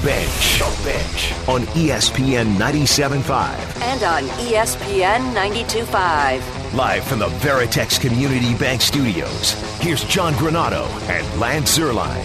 Bench. The Bench on ESPN 97.5. And on ESPN 92.5. Live from the Veritex Community Bank Studios, here's John Granato and Lance Zierlein.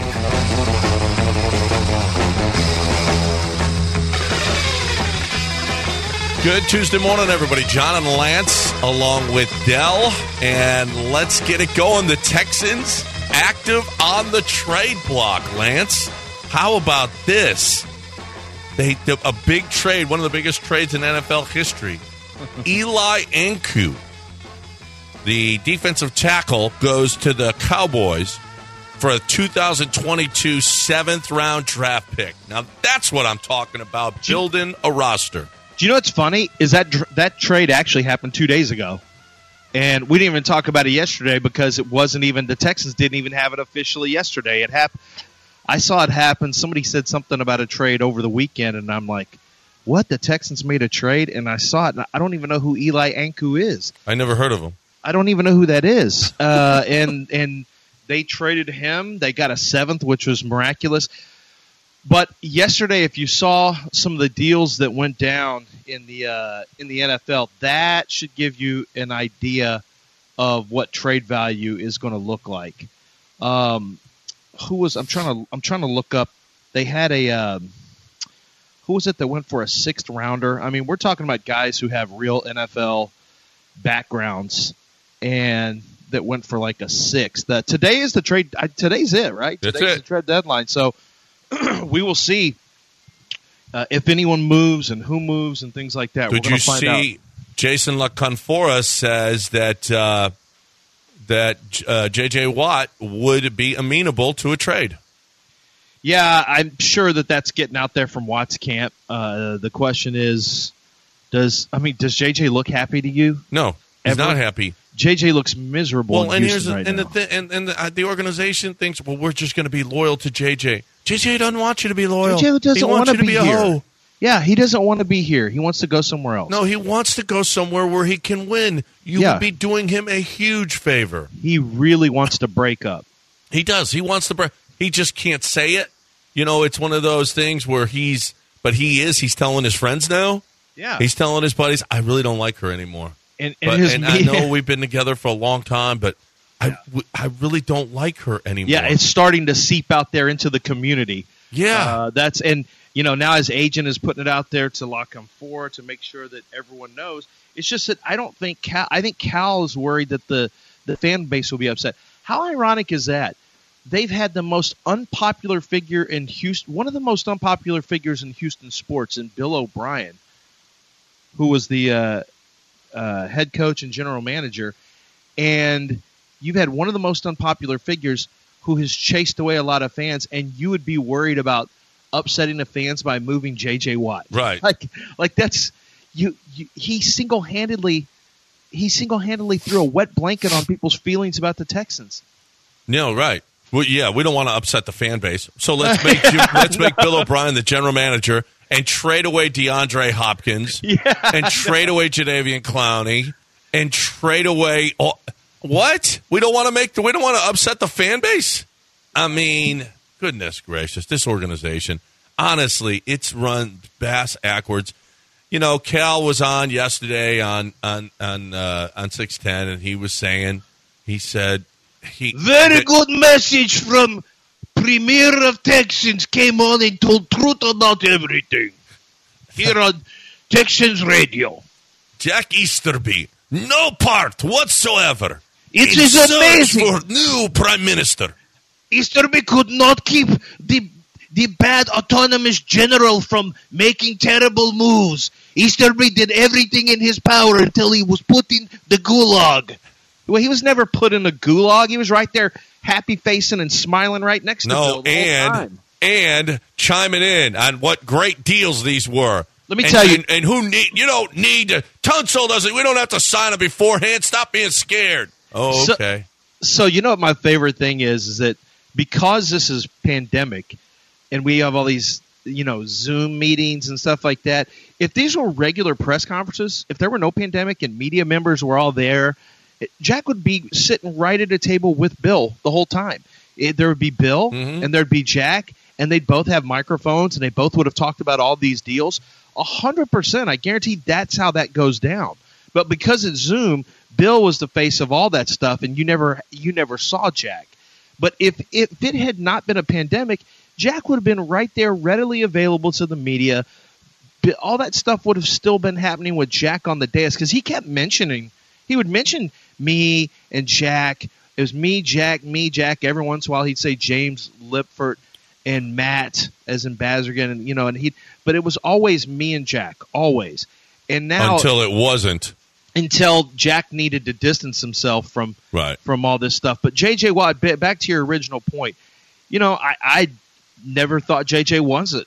Good Tuesday morning, everybody. John and Lance along with Dell. And let's get it going. The Texans active on the trade block, Lance. How about this? A big trade, one of the biggest trades in NFL history. Eli Ankou, the defensive tackle, goes to the Cowboys for a 2022 7th-round draft pick. Now, that's what I'm talking about, building a roster. Do you know what's funny? Is that trade actually happened 2 days ago. And we didn't even talk about it yesterday because it wasn't even – the Texans didn't even have it officially yesterday. It happened. I saw it happen. Somebody said something about a trade over the weekend, and I'm like, what? The Texans made a trade? And I saw it, and I don't even know who Eli Ankou is. I never heard of him. I don't even know who that is. And they traded him. They got a 7th, which was miraculous. But yesterday, if you saw some of the deals that went down in the NFL, that should give you an idea of what trade value is going to look like. I'm trying to look up. They had a who was it that went for a 6th rounder? I mean, we're talking about guys who have real NFL backgrounds and that went for like a 6th. Today is the trade. Today's it, right? That's Today's it. the trade deadline. So we will see if anyone moves and who moves and things like that. Did you see Jason LaConfora says that J.J. Watt would be amenable to a trade? Yeah, I'm sure that's getting out there from Watt's camp. The question is, does J.J. look happy to you? No, he's not happy. J.J. looks miserable. Well, and the organization thinks, well, we're just going to be loyal to J.J. J.J. doesn't want you to be loyal. J.J. doesn't want to be a hoe. Yeah, he doesn't want to be here. He wants to go somewhere else. No, he wants to go somewhere where he can win. You would be doing him a huge favor. He really wants to break up. He does. He wants to break. He just can't say it. You know, it's one of those things where he's telling his friends now. Yeah. He's telling his buddies, I really don't like her anymore. And I know we've been together for a long time, but I really don't like her anymore. Yeah, it's starting to seep out there into the community. Yeah. Now his agent is putting it out there to LaConfora to make sure that everyone knows. It's just that I think Cal is worried that the fan base will be upset. How ironic is that? They've had the most unpopular figure in Houston, one of the most unpopular figures in Houston sports, in Bill O'Brien, who was the head coach and general manager. And you've had one of the most unpopular figures who has chased away a lot of fans, and you would be worried about upsetting the fans by moving J.J. Watt. Right. Like that's he single-handedly threw a wet blanket on people's feelings about the Texans. No, right. Well, yeah, we don't want to upset the fan base. So let's make Bill O'Brien the general manager and trade away DeAndre Hopkins and trade away Jadeveon Clowney and trade away what? We don't want to upset the fan base? I mean, goodness gracious, this organization, honestly, it's run bass backwards. You know, Cal was on yesterday on 610, and he said very good message from Premier of Texans came on and told truth about everything here on Texans Radio. Jack Easterby, no part whatsoever. It is amazing for new prime minister. Easterby could not keep the bad autonomous general from making terrible moves. Easterby did everything in his power until he was put in the gulag. Well, he was never put in a gulag. He was right there, happy-facing and smiling right next to Bill the whole time. And chiming in on what great deals these were. Let me tell you. And you don't need to. Tunsil doesn't. We don't have to sign it beforehand. Stop being scared. Oh, okay. So you know what my favorite thing is that because this is pandemic and we have all these, Zoom meetings and stuff like that, if these were regular press conferences, if there were no pandemic and media members were all there, Jack would be sitting right at a table with Bill the whole time. There would be Bill and there'd be Jack, and they'd both have microphones, and they both would have talked about all these deals, 100%, I guarantee that's how that goes down. But because it's Zoom, Bill was the face of all that stuff, and you never saw Jack. But if it had not been a pandemic, Jack would have been right there, readily available to the media. All that stuff would have still been happening with Jack on the dais, because he would mention me and Jack. It was me, Jack. Every once in a while, he'd say James Lipford and Matt, as in Bazergan, and but it was always me and Jack, always. And now until it wasn't. Until Jack needed to distance himself from all this stuff. But J.J. Watt, back to your original point, I never thought J.J. was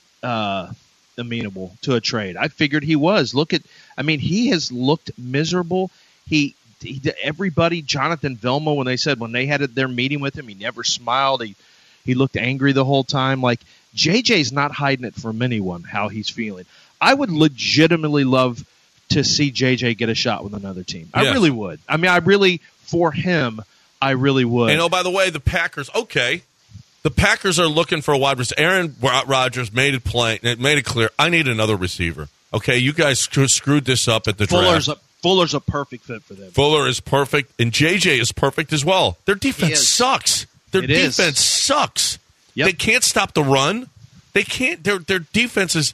amenable to a trade. I figured he was. He has looked miserable. Everybody, Jonathan Vilma, when they had their meeting with him, he never smiled. He looked angry the whole time. Like, JJ's not hiding it from anyone how he's feeling. I would legitimately love to see JJ get a shot with another team. I really would. For him, I really would. And, by the way, the Packers, the Packers are looking for a wide receiver. Aaron Rodgers made it clear, I need another receiver. Okay, you guys screwed this up at the draft. Fuller's a perfect fit for them. Fuller is perfect, and JJ is perfect as well. Their defense sucks. Their defense sucks. Yep. They can't stop the run. They can't. Their defenses.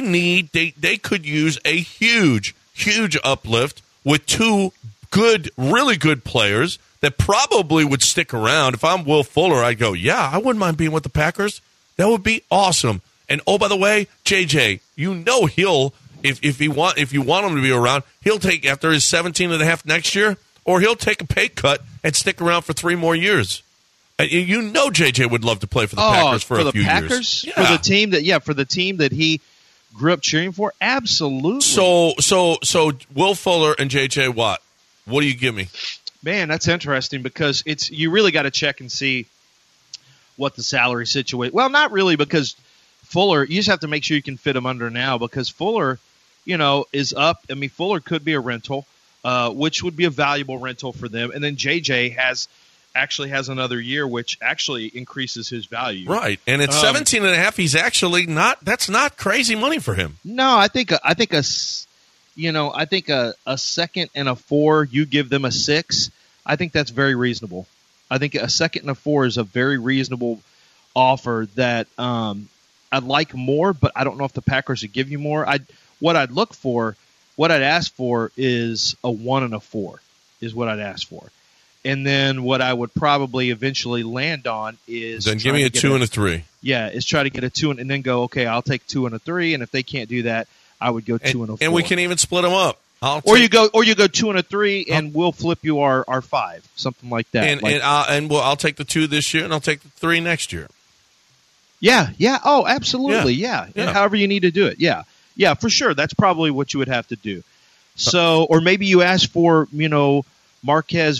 They could use a huge uplift with two really good players that probably would stick around. If I'm Will Fuller, I'd go, yeah, I wouldn't mind being with the Packers. That would be awesome. And by the way, JJ, he'll if you want him to be around, he'll take after his 17.5 next year, or he'll take a pay cut and stick around for 3 more years. And JJ would love to play for the Packers for a few years. Yeah. For the team that he grew up cheering for, absolutely. So Will Fuller and JJ Watt, what do you give me? Man, that's interesting, because you really got to check and see what the salary situation. Well, not really, because Fuller, you just have to make sure you can fit him under now, because Fuller, is up. Fuller could be a rental, which would be a valuable rental for them, and then JJ has another year, which actually increases his value. Right, and at 17.5, he's actually not. That's not crazy money for him. No, I think a second and a 4, you give them a 6. I think that's very reasonable. I think a second and a 4 is a very reasonable offer that I'd like more, but I don't know if the Packers would give you more. What I'd ask for is a 1 and a 4 is what I'd ask for. And then what I would probably eventually land on is then give me a 2 and a 3. Yeah, is try to get a 2 and then go, okay, I'll take 2 and a 3, and if they can't do that, I would go 2 and a 4. And we can even split them up. You go 2 and a 3, and we'll flip you our 5, something like that. I'll take the 2 this year, and I'll take the 3 next year. Yeah. Oh, absolutely. Yeah. However you need to do it. Yeah, for sure. That's probably what you would have to do. So, or maybe you ask for, Marquez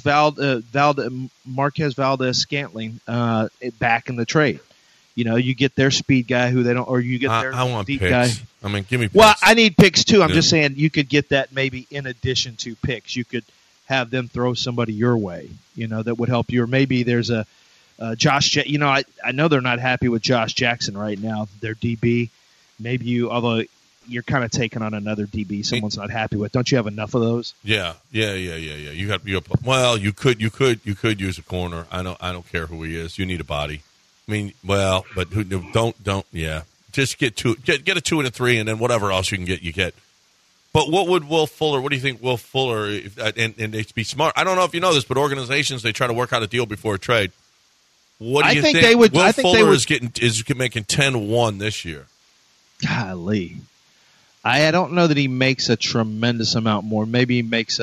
Valdez-Scantling back in the trade. You get their speed guy who they don't, or you get their I want deep picks. guy. Give me picks. Well, I need picks too. I'm just saying you could get that maybe in addition to picks. You could have them throw somebody your way, that would help you. Or maybe there's a Josh. I know they're not happy with Josh Jackson right now. Their DB. Maybe although you're kind of taking on another DB someone's not happy with. Don't you have enough of those? Yeah. Well, you could use a corner. I don't care who he is. You need a body. But don't. Yeah, just get a 2 and a 3, and then whatever else you can get, you get. But what would Will Fuller? What do you think Will Fuller? And they be smart. I don't know if you know this, but organizations, they try to work out a deal before a trade. What do you think? They would. Will Fuller is making 10-1 this year. Golly. I don't know that he makes a tremendous amount more. Maybe he makes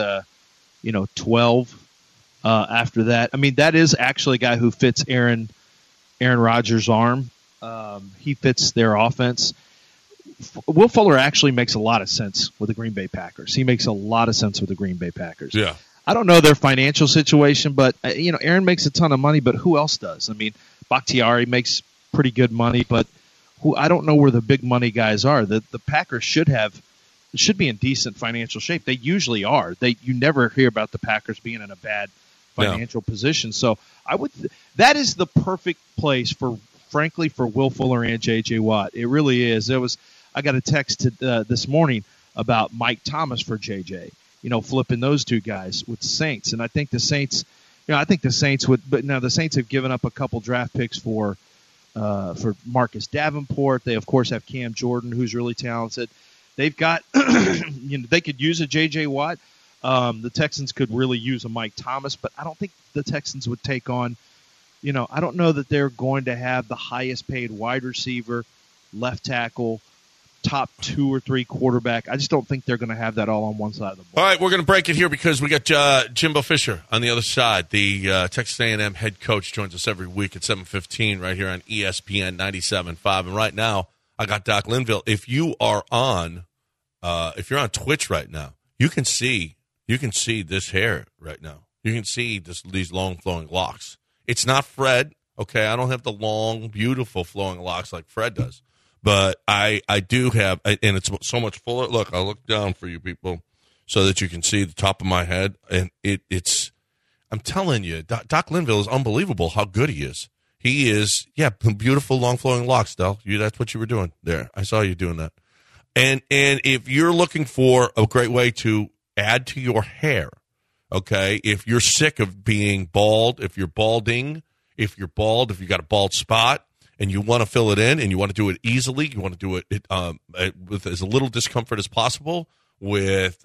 12 after that. That is actually a guy who fits Aaron Rodgers' arm. He fits their offense. Will Fuller actually makes a lot of sense with the Green Bay Packers. He makes a lot of sense with the Green Bay Packers. Yeah. I don't know their financial situation, but Aaron makes a ton of money, but who else does? Bakhtiari makes pretty good money, but I don't know where the big money guys are. The Packers should be in decent financial shape. They usually are. You never hear about the Packers being in a bad financial position. So that is the perfect place for frankly, for Will Fuller and J.J. Watt. It really is. I got a text this morning about Mike Thomas for J.J., flipping those two guys with the Saints. And I think the Saints would – but now the Saints have given up a couple draft picks for Marcus Davenport. They, of course, have Cam Jordan, who's really talented. They've got they could use a J.J. Watt. The Texans could really use a Mike Thomas, but I don't think the Texans would take on I don't know that they're going to have the highest paid wide receiver, left tackle, top 2 or 3 quarterback. I just don't think they're going to have that all on one side of the ball. All right, we're going to break it here because we got Jimbo Fisher on the other side. The Texas A&M head coach joins us every week at 7:15 right here on ESPN 97.5. And right now, I got Doc Linville. If you are on, if you're on Twitch right now, you can see this hair right now. You can see these long flowing locks. It's not Fred, okay? I don't have the long, beautiful flowing locks like Fred does. But I do have, and it's so much fuller. Look, I'll look down for you people so that you can see the top of my head. And it's, I'm telling you, Doc Linville is unbelievable how good he is. He is, beautiful long flowing locks, Del. That's what you were doing there. I saw you doing that. And if you're looking for a great way to add to your hair, okay, if you're sick of being bald, if you're balding, if you've got a bald spot and you want to fill it in and you want to do it easily, you want to do it with as little discomfort as possible with,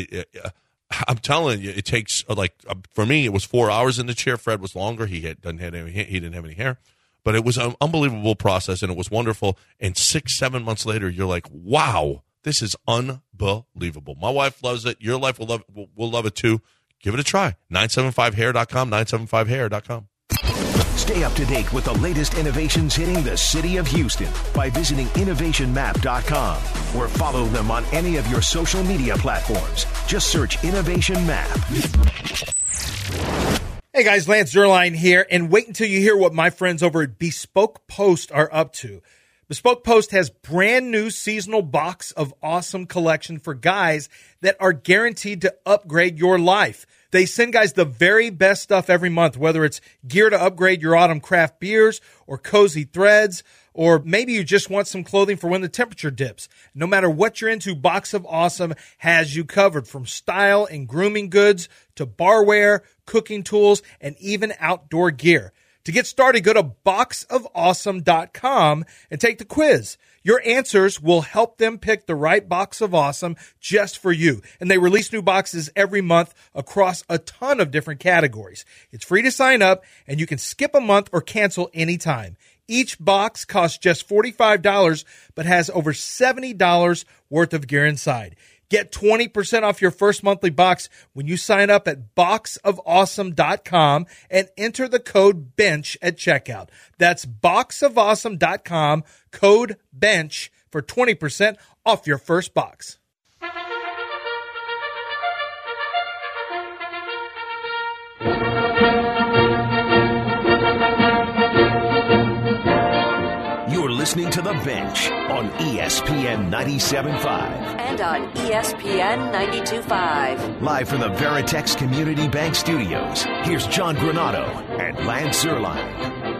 I'm telling you, it takes for me, it was 4 hours in the chair. Fred was longer. He didn't have any hair, but it was an unbelievable process and it was wonderful. And 6-7 months later, you're like, wow, this is unbelievable. My wife loves it. Your wife will love it too. Give it a try. 975hair.com, 975hair.com. Stay up to date with the latest innovations hitting the city of Houston by visiting innovationmap.com or follow them on any of your social media platforms. Just search Innovation Map. Hey guys, Lance Zierlein here, and wait until you hear what my friends over at Bespoke Post are up to. Bespoke Post has brand new seasonal box of awesome collection for guys that are guaranteed to upgrade your life. They send guys the very best stuff every month, whether it's gear to upgrade your autumn craft beers or cozy threads, or maybe you just want some clothing for when the temperature dips. No matter what you're into, Box of Awesome has you covered, from style and grooming goods to barware, cooking tools, and even outdoor gear. To get started, go to boxofawesome.com and take the quiz. Your answers will help them pick the right box of awesome just for you. And they release new boxes every month across a ton of different categories. It's free to sign up, and you can skip a month or cancel anytime. Each box costs just $45, but has over $70 worth of gear inside. Get 20% off your first monthly box when you sign up at boxofawesome.com and enter the code BENCH at checkout. That's boxofawesome.com, code BENCH for 20% off your first box. You're listening to The Bench on ESPN 97.5. And on ESPN 92.5. Live from the Veritex Community Bank Studios, here's John Granado and Lance Zierlein.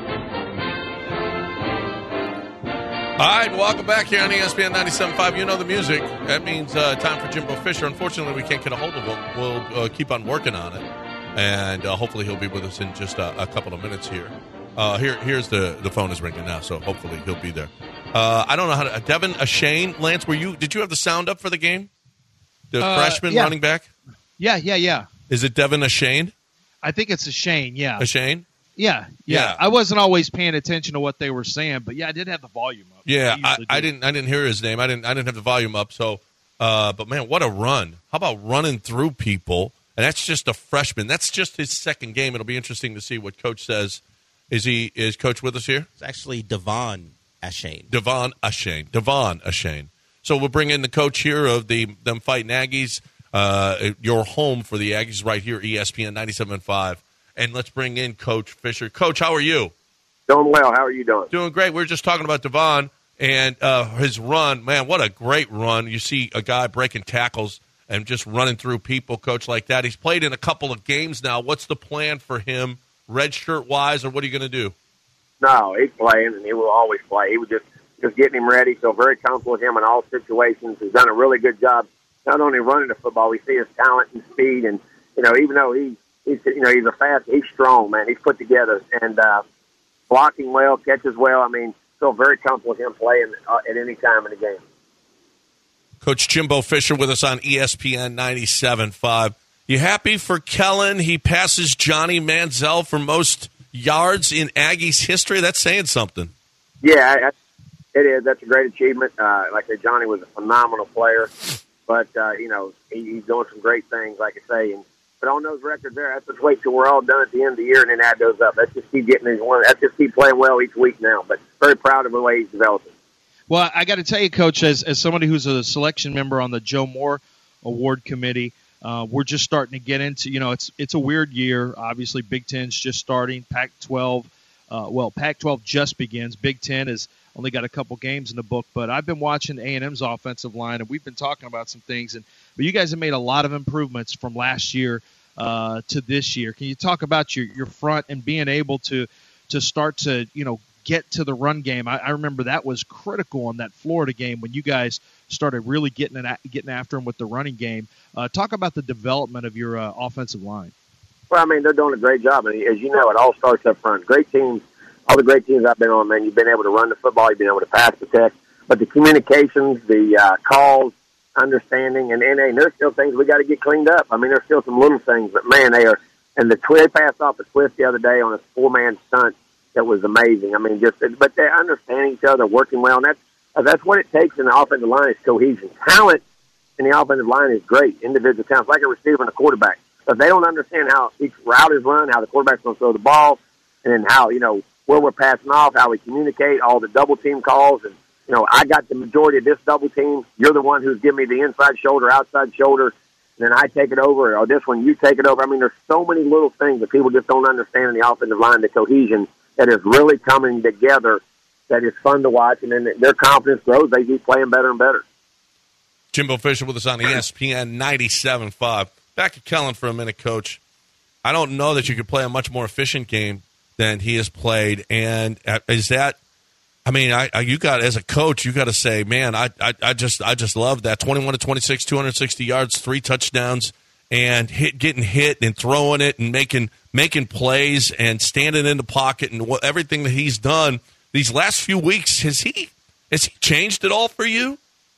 All right, welcome back here on ESPN 97.5. You know the music. That means time for Jimbo Fisher. Unfortunately, we can't get a hold of him. We'll keep on working on it, and hopefully he'll be with us in just a couple of minutes here. Here's the phone is ringing now, so hopefully he'll be there. I don't know how to. Devin Achane, Lance, did you have the sound up for the game? The freshman running back? Yeah. Is it Devin Achane? I think it's Achane, yeah. Achane? Yeah. I wasn't always paying attention to what they were saying, but I did have the volume up. Yeah, I didn't hear his name. I didn't have the volume up. So, but man, what a run! How about running through people? And that's just a freshman. That's just his second game. It'll be interesting to see what Coach says. Is Coach with us here? It's actually Devon Achane. Devon Achane. So we'll bring in the coach here of them fighting Aggies. Your home for the Aggies right here, ESPN 97.5. And let's bring in Coach Fisher. Coach, how are you? Doing well. How are you doing? Doing great. We were just talking about Devon and his run. Man, what a great run. You see a guy breaking tackles and just running through people, Coach, like that. He's played in a couple of games now. What's the plan for him, red shirt-wise, or what are you going to do? No, he's playing, and he will always play. He was just getting him ready, so very comfortable with him in all situations. He's done a really good job, not only running the football, we see his talent and speed, and, even though he's strong, man. He's put together, and blocking well, catches well. I mean, feel very comfortable with him playing at any time in the game. Coach Jimbo Fisher with us on ESPN 97.5. You happy for Kellen? He passes Johnny Manziel for most yards in Aggies history. That's saying something. Yeah, it is. That's a great achievement. Like I said, Johnny was a phenomenal player, but, he's doing some great things, like I say. But on those records there, let's just wait till we're all done at the end of the year and then add those up. Let's just keep getting these ones. Let's just keep playing well each week now. But very proud of the way he's developing. Well, I got to tell you, Coach, as somebody who's a selection member on the Joe Moore Award Committee, we're just starting to get into, it's a weird year. Obviously, Big Ten's just starting. Pac-12, Pac-12 just begins. Big Ten has only got a couple games in the book. But I've been watching A&M's offensive line, and we've been talking about some things. But you guys have made a lot of improvements from last year to this year. Can you talk about your front and being able to start to, get to the run game? I remember that was critical on that Florida game when you guys started really getting after them with the running game. Talk about the development of your offensive line. Well, I mean, they're doing a great job. And as you know, it all starts up front. Great teams, all the great teams I've been on, man, you've been able to run the football, you've been able to pass protect. But the communications, the calls, understanding, and there's still things we got to get cleaned up. I mean, there's still some little things, but, man, they are. And they passed off a Swift the other day on a four-man stunt. That was amazing. I mean, but they're understanding each other, working well, and that's what it takes in the offensive line is cohesion. Talent in the offensive line is great. Individual talent, like a receiver and a quarterback. But if they don't understand how each route is run, how the quarterback's going to throw the ball, and then how, where we're passing off, how we communicate, all the double team calls, and, I got the majority of this double team. You're the one who's giving me the inside shoulder, outside shoulder, and then I take it over, or this one, you take it over. I mean, there's so many little things that people just don't understand in the offensive line, the cohesion that is really coming together, that is fun to watch, and then their confidence grows. They keep playing better and better. Jimbo Fisher with us on ESPN 97.5. Back to Kellen for a minute, Coach. I don't know that you could play a much more efficient game than he has played, and is that? I mean, you got as a coach, you got to say, man, I just love that 21 to 26, 260 yards, 3 touchdowns, and getting hit and throwing it and making plays and standing in the pocket and everything that he's done these last few weeks. Has he changed at all for you?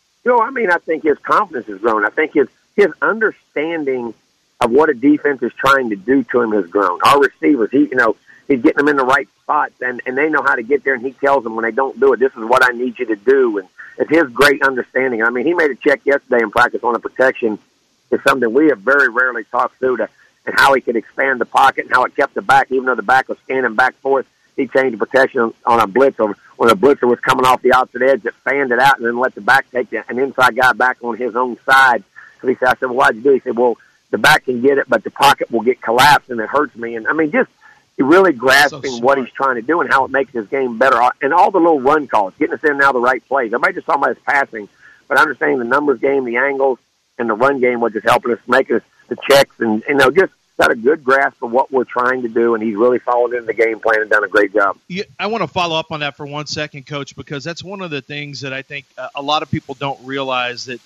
I mean, I think his confidence has grown. I think his understanding of what a defense is trying to do to him has grown. Our receivers, he's getting them in the right spots, and they know how to get there, and he tells them when they don't do it, this is what I need you to do. And it's his great understanding. I mean, he made a check yesterday in practice on a protection. It's something we have very rarely talked through and how he could expand the pocket and how it kept the back, even though the back was scanning back forth. He changed the protection on a blitz, or when a blitzer was coming off the outside edge, that fanned it out and then let the back take an inside guy back on his own side. So he said, I said, well, why'd you do it? He said, well, the back can get it, but the pocket will get collapsed and it hurts me. And I mean, just really grasping what he's trying to do and how it makes his game better. And all the little run calls, getting us in now the right plays. Everybody just talking about his passing, but understanding the numbers game, the angles, and the run game was just helping us make us the checks and just got a good grasp of what we're trying to do, and he's really followed into the game plan and done a great job. I want to follow up on that for 1 second, Coach, because that's one of the things that I think a lot of people don't realize that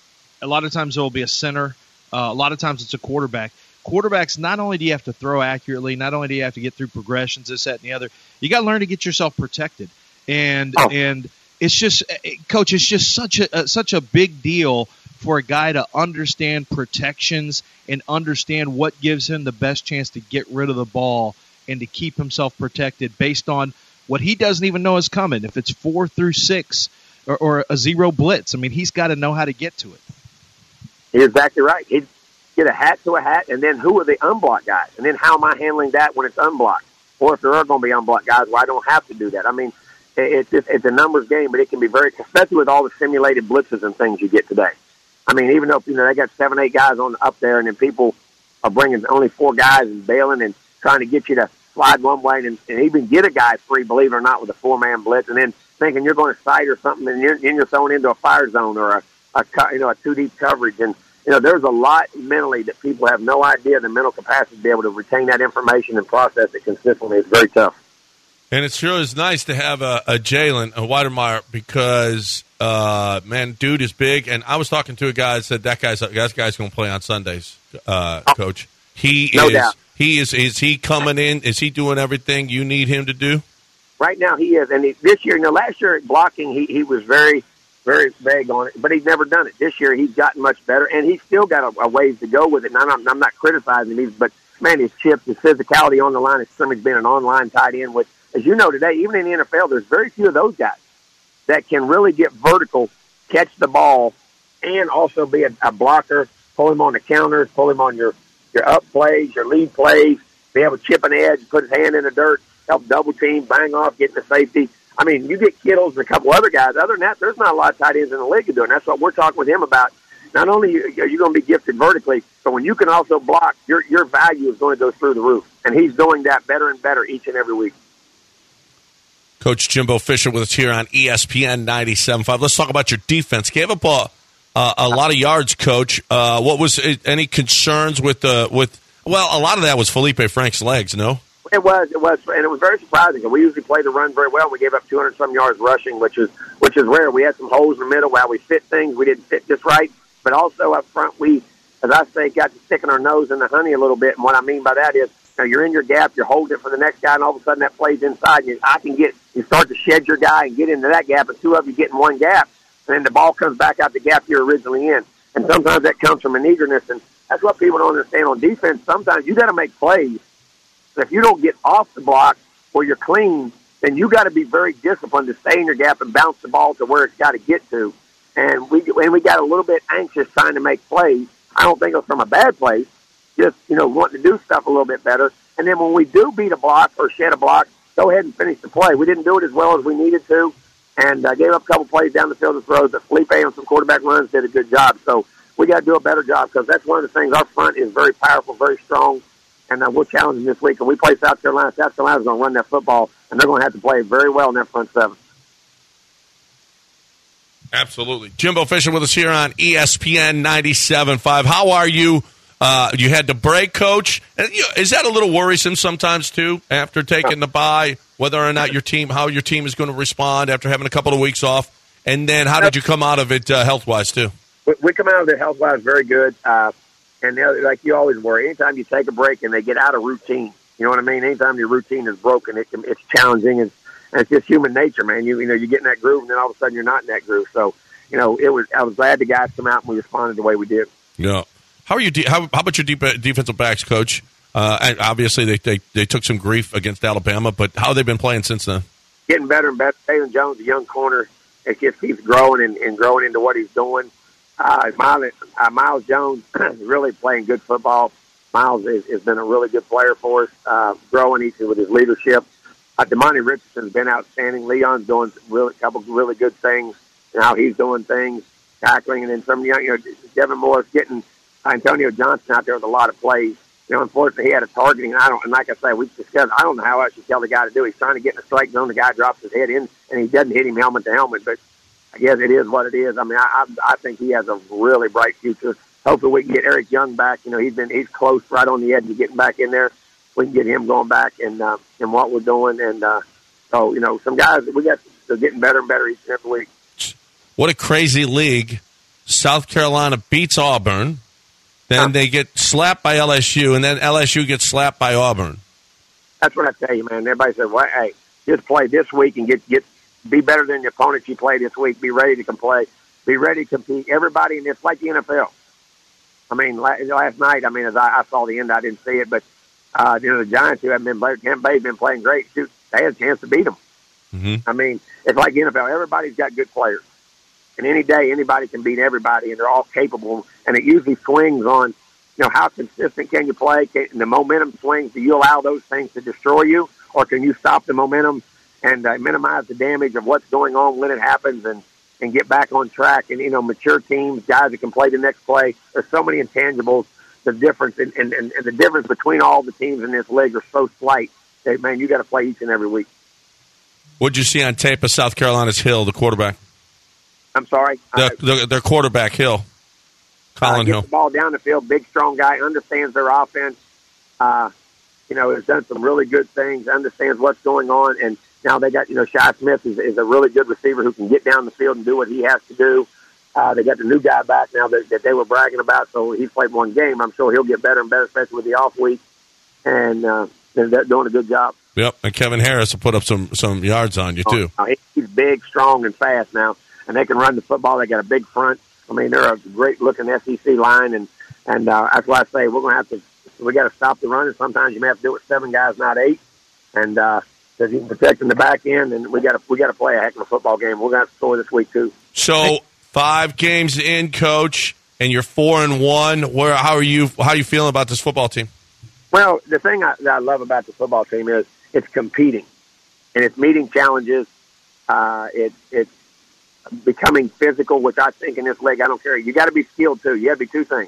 a lot of times there will be a center, a lot of times it's a quarterback. Quarterbacks, not only do you have to throw accurately, not only do you have to get through progressions, this, that, and the other, you got to learn to get yourself protected. And it's just, Coach, it's just such a big deal for a guy to understand protections and understand what gives him the best chance to get rid of the ball and to keep himself protected based on what he doesn't even know is coming. If it's 4 through 6 or a zero blitz, I mean, he's got to know how to get to it. You're exactly right. He'd get a hat to a hat, and then who are the unblocked guys? And then how am I handling that when it's unblocked? Or if there are going to be unblocked guys where I don't have to do that. I mean, it's a numbers game, but it can be very, especially with all the simulated blitzes and things you get today. I mean, even though, they got 7, 8 guys up there, and then people are bringing only 4 guys and bailing and trying to get you to slide one way and even get a guy free, believe it or not, with a 4-man blitz, and then thinking you're going to sight or something, and you're thrown into a fire zone or a too deep coverage. And, there's a lot mentally that people have no idea the mental capacity to be able to retain that information and process it consistently is very tough. And it sure is nice to have a Jalen, a Weidermeyer, because, man, dude is big. And I was talking to a guy that said that guy's going to play on Sundays, Coach. No doubt. Is he coming in? Is he doing everything you need him to do? Right now he is. And this year, last year at blocking, he was very, very vague on it, but he's never done it. This year he's gotten much better, and he's still got a ways to go with it. And I'm not criticizing him, but, man, his chips, his physicality on the line of scrimmage, being an online tight end, which, as you know today, even in the NFL, there's very few of those guys that can really get vertical, catch the ball, and also be a blocker, pull him on the counters, pull him on your up plays, your lead plays, be able to chip an edge, put his hand in the dirt, help double team, bang off, get the safety. I mean, you get Kittles and a couple other guys. Other than that, there's not a lot of tight ends in the league doing. That's what we're talking with him about. Not only are you going to be gifted vertically, but when you can also block, your value is going to go through the roof. And he's doing that better and better each and every week. Coach Jimbo Fisher with us here on ESPN 97.5. Let's talk about your defense. Gave up a lot of yards, Coach. What was any concerns with well, a lot of that was Felipe Frank's legs, no? It was, and it was very surprising. We usually play the run very well. We gave up 200-some yards rushing, which is rare. We had some holes in the middle while we fit things. We didn't fit just right. But also up front, we, as I say, got to sticking our nose in the honey a little bit. And what I mean by that is, you're in your gap, you're holding it for the next guy, and all of a sudden that plays inside. You start to shed your guy and get into that gap, and two of you get in one gap, and then the ball comes back out the gap you're originally in. And sometimes that comes from an eagerness, and that's what people don't understand on defense. Sometimes you got to make plays. And if you don't get off the block or you're clean, then you got to be very disciplined to stay in your gap and bounce the ball to where it's got to get to. And we got a little bit anxious trying to make plays. I don't think it was from a bad place, just, wanting to do stuff a little bit better. And then when we do beat a block or shed a block, go ahead and finish the play. We didn't do it as well as we needed to, and gave up a couple plays down the field of throws. But Felipe on some quarterback runs did a good job. So we got to do a better job, because that's one of the things. Our front is very powerful, very strong, and we'll challenge them this week. And we play South Carolina. South Carolina's going to run that football, and they're going to have to play very well in that front seven. Absolutely. Jimbo Fisher with us here on ESPN 97.5. How are you? You had to break, Coach. Is that a little worrisome sometimes, too, after taking the bye, whether or not how your team is going to respond after having a couple of weeks off? And then how did you come out of it health-wise, too? We come out of it health-wise very good. And like you always worry, anytime you take a break and they get out of routine, you know what I mean? Anytime your routine is broken, it's challenging, and it's just human nature, man. You get in that groove, and then all of a sudden you're not in that groove. So, I was glad the guys come out and we responded the way we did. Yeah. How are you? How about your defensive backs, Coach? And obviously, they took some grief against Alabama, but how have they been playing since then? Getting better and better. Taylor Jones, a young corner, it just keeps growing and growing into what he's doing. Miles Jones is really playing good football. Miles has been a really good player for us, growing each with his leadership. Damani Richardson's been outstanding. Leon's doing a couple really good things, and how he's doing things, tackling, and then some young, Devin Morris getting Antonio Johnson out there with a lot of plays. Unfortunately, he had a targeting. And like I say, we discussed. I don't know how else you tell the guy to do. He's trying to get in the strike zone. The guy drops his head in, and he doesn't hit him helmet to helmet. But I guess it is what it is. I mean, I think he has a really bright future. Hopefully, we can get Eric Young back. He's close, right on the edge of getting back in there. We can get him going back and what we're doing. And so, some guys they're getting better and better each and every week. What a crazy league! South Carolina beats Auburn. Then they get slapped by LSU, and then LSU gets slapped by Auburn. That's what I tell you, man. Everybody says, well, hey, just play this week and be better than the opponent you play this week. Be ready to play. Be ready to compete. Everybody, and it's like the NFL. I mean, last night, as I saw the end, I didn't see it, but, the Giants, who haven't been playing, Tampa Bay's been playing great, shoot, they had a chance to beat them. Mm-hmm. I mean, it's like the NFL. Everybody's got good players. And any day, anybody can beat everybody, and they're all capable. And it usually swings on, how consistent can you play? And the momentum swings. Do you allow those things to destroy you, or can you stop the momentum and minimize the damage of what's going on when it happens and get back on track? And, mature teams, guys that can play the next play. There's so many intangibles. The difference and the difference between all the teams in this league are so slight that, man, you got to play each and every week. What'd you see on tape of South Carolina's Hill, the quarterback? I'm sorry? Their quarterback, Hill. Colin Hill. Gets the ball down the field, big, strong guy, understands their offense. has done some really good things, understands what's going on, and now they got, Shi Smith is a really good receiver who can get down the field and do what he has to do. They got the new guy back now that they were bragging about, so he's played one game. I'm sure he'll get better and better, especially with the off week, and they're doing a good job. Yep, and Kevin Harris will put up some yards on you, too. He's big, strong, and fast now, and they can run the football. They got a big front. I mean, they're a great-looking SEC line, and that's why I say we got to stop the run, and sometimes you may have to do it with 7 guys, not 8, and because he's protecting the back end, and we got to play a heck of a football game. We're going to score this week, too. So 5 games in, Coach, and you're 4-1. How are you feeling about this football team? Well, the thing that I love about the football team is it's competing, and it's meeting challenges. It's becoming physical, which I think in this league, I don't care. You got to be skilled too. You got to be 2 things.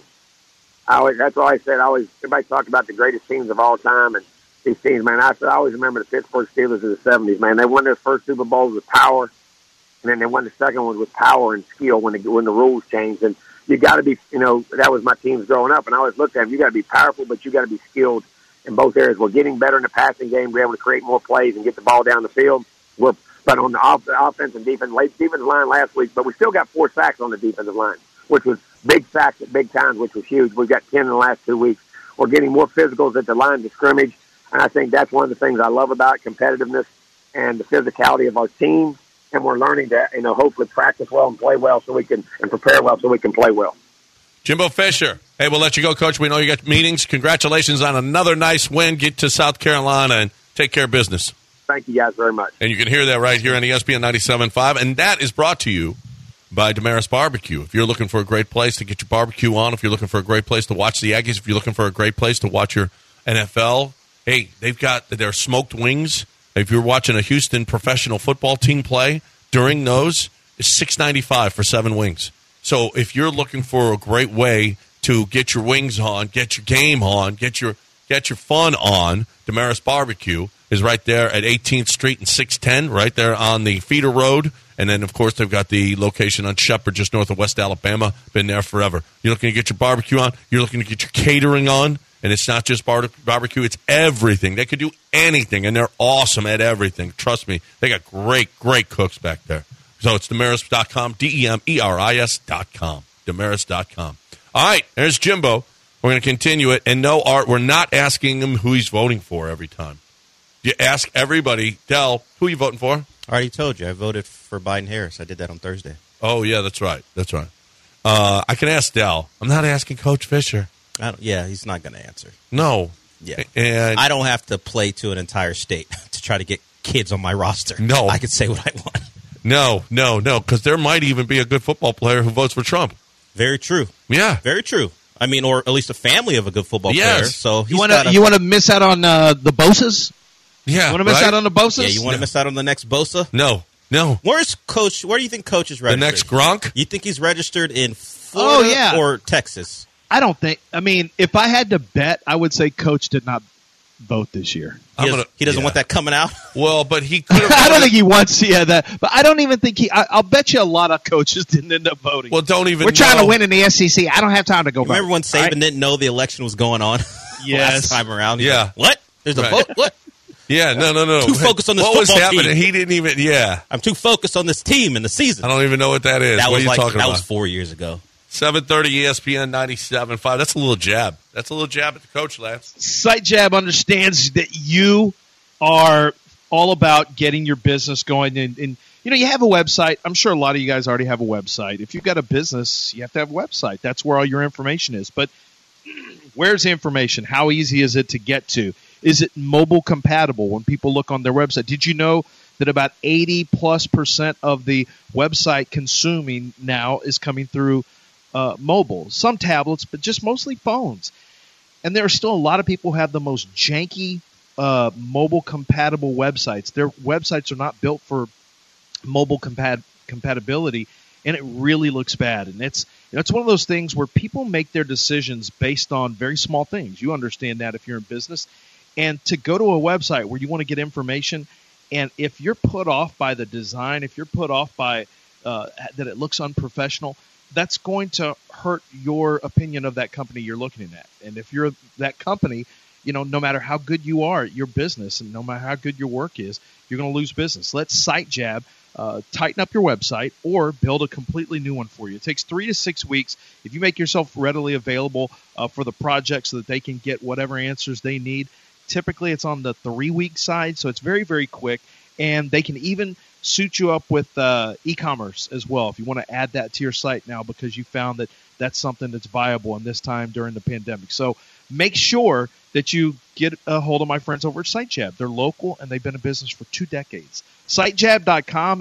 That's all I said. Everybody talked about the greatest teams of all time, and these teams, man. I always remember the Pittsburgh Steelers of the '70s, man. They won their first Super Bowls with power, and then they won the second one with power and skill when the rules changed. And you got to be, that was my teams growing up, and I always looked at them. You got to be powerful, but you got to be skilled in both areas. We're getting better in the passing game. We're able to create more plays and get the ball down the field. But on the offense and defensive line last week, but we still got 4 sacks on the defensive line, which was big sacks at big times, which was huge. We've got 10 in the last 2 weeks. We're getting more physicals at the line of scrimmage, and I think that's one of the things I love about competitiveness and the physicality of our team. And we're learning to, hopefully practice well and play well and prepare well so we can play well. Jimbo Fisher. Hey, we'll let you go, Coach. We know you got meetings. Congratulations on another nice win. Get to South Carolina and take care of business. Thank you guys very much. And you can hear that right here on ESPN 97.5. And that is brought to you by Damaris Barbecue. If you're looking for a great place to get your barbecue on, if you're looking for a great place to watch the Aggies, if you're looking for a great place to watch your NFL, hey, they've got their smoked wings. If you're watching a Houston professional football team play, during those, it's $6.95 for 7 wings. So if you're looking for a great way to get your wings on, get your game on, get your fun on, Damaris Barbecue is right there at 18th Street and 610, right there on the feeder road. And then, of course, they've got the location on Shepherd, just north of West Alabama. Been there forever. You're looking to get your barbecue on. You're looking to get your catering on. And it's not just barbecue. It's everything. They could do anything, and they're awesome at everything. Trust me. They got great, great cooks back there. So it's Damaris.com, Demeris.com, Damaris.com. All right, there's Jimbo. We're going to continue it. And no, Art, we're not asking him who he's voting for every time. You ask everybody, Del, who are you voting for? I already told you. I voted for Biden-Harris. I did that on Thursday. Oh, yeah, that's right. That's right. I can ask Del. I'm not asking Coach Fisher. He's not going to answer. No. Yeah. And I don't have to play to an entire state to try to get kids on my roster. No. I can say what I want. No, because there might even be a good football player who votes for Trump. Very true. Yeah. Very true. I mean, or at least a family of a good football player. So you want to miss out on the Bosas? Yeah. You want to miss out on the Bosas? Yeah, you want to miss out on the next Bosa? No. Where do you think Coach is registered? The next Gronk? You think he's registered in Florida or Texas? I don't think. I mean, if I had to bet, I would say Coach did not vote this year. He doesn't want that coming out? Well, but he could have. I don't think he wants that. But I don't even think I'll bet you a lot of coaches didn't end up voting. Well, We're trying to win in the SEC. I don't have time to go vote. Remember when Saban didn't know the election was going on last time around? He's like, what? There's a vote? What? Yeah, no. Too focused on this what football was happening? team. He didn't even. Yeah, I'm too focused on this team and the season. I don't even know what that is. That what was are you talking about? That was 4 years ago. 7:30 ESPN 97.5. That's a little jab. That's a little jab at the coach, Lance. Sight Jab understands that you are all about getting your business going. And you have a website. I'm sure a lot of you guys already have a website. If you've got a business, you have to have a website. That's where all your information is. But where's the information? How easy is it to get to? Is it mobile compatible when people look on their website? Did you know that about 80+% of the website consuming now is coming through mobile? Some tablets, but just mostly phones. And there are still a lot of people who have the most janky mobile compatible websites. Their websites are not built for mobile compatibility, and it really looks bad. And it's one of those things where people make their decisions based on very small things. You understand that if you're in business. And to go to a website where you want to get information, and if you're put off by the design, if you're put off by that it looks unprofessional, that's going to hurt your opinion of that company you're looking at. And if you're that company no matter how good you are at your business and no matter how good your work is, you're going to lose business. Let SiteJab tighten up your website or build a completely new one for you. It takes 3 to 6 weeks. If you make yourself readily available for the project so that they can get whatever answers they need, typically it's on the 3-week side, so it's very, very quick. And they can even suit you up with e-commerce as well if you want to add that to your site now because you found that that's something that's viable in this time during the pandemic. So make sure that you get a hold of my friends over at SiteJab. They're local, and they've been in business for 2 decades. SiteJab.com,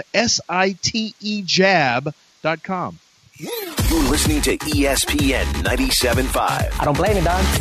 SITEJab.com. You're listening to ESPN 97.5. I don't blame you, Don.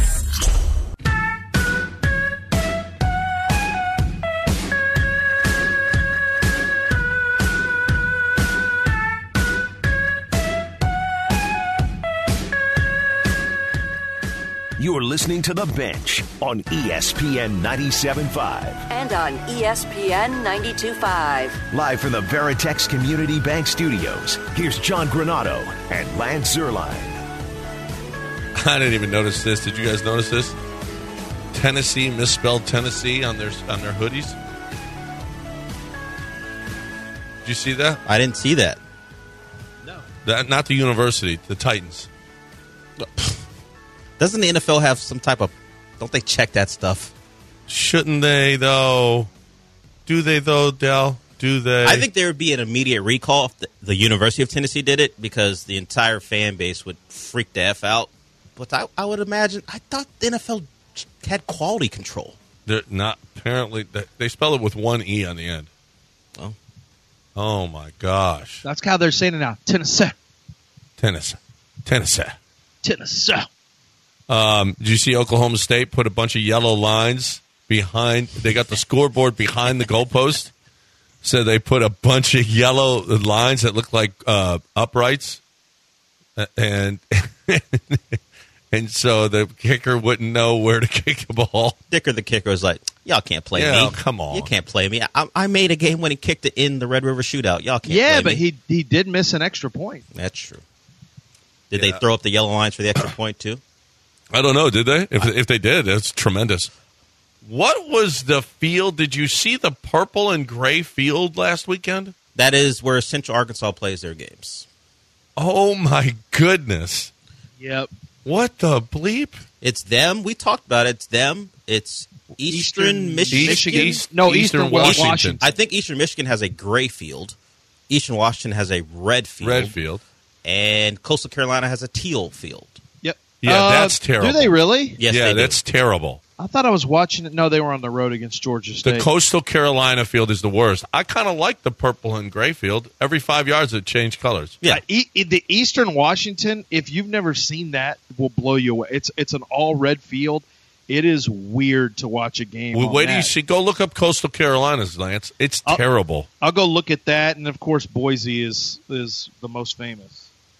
You're listening to The Bench on ESPN 97.5. And on ESPN 92.5. Live from the Veritex Community Bank Studios, here's John Granato and Lance Zierlein. I didn't even notice this. Did you guys notice this? Tennessee, misspelled Tennessee on their hoodies. Did you see that? I didn't see that. No. Not the university, the Titans. Doesn't the NFL have some type of... Don't they check that stuff? Shouldn't they, though? Do they, though, Del? Do they? I think there would be an immediate recall if the University of Tennessee did it because the entire fan base would freak the F out. But I would imagine... I thought the NFL had quality control. They're not... Apparently, they spell it with one E on the end. Oh. Oh, my gosh. That's how they're saying it now. Tennessee. Tennessee. Did you see Oklahoma State put a bunch of yellow lines behind? They got the scoreboard behind the goalpost. So they put a bunch of yellow lines that look like uprights. And so the kicker wouldn't know where to kick the ball. Dicker, the kicker, was like, y'all can't play me. Come on. You can't play me. I made a game when he kicked it in the Red River Shootout. Y'all can't play me. Yeah, but he did miss an extra point. That's true. Did they throw up the yellow lines for the extra point, too? I don't know. Did they? If they did, that's tremendous. What was the field? Did you see the purple and gray field last weekend? That is where Central Arkansas plays their games. Oh, my goodness. Yep. What the bleep? It's them. We talked about it. It's them. It's Eastern Michigan. Eastern Washington. I think Eastern Michigan has a gray field. Eastern Washington has a red field. And Coastal Carolina has a teal field. Yep. Yeah, that's terrible. Do they really? Yes, yeah, they do. That's terrible. I thought I was watching it. No, they were on the road against Georgia State. The Coastal Carolina field is the worst. I kind of like the purple and gray field. Every 5 yards, it changed colors. Yeah. The Eastern Washington, if you've never seen that, will blow you away. It's an all-red field. It is weird to watch a game. Wait till you see. Go look up Coastal Carolinas, Lance. It's terrible. I'll go look at that, and, of course, Boise is the most famous.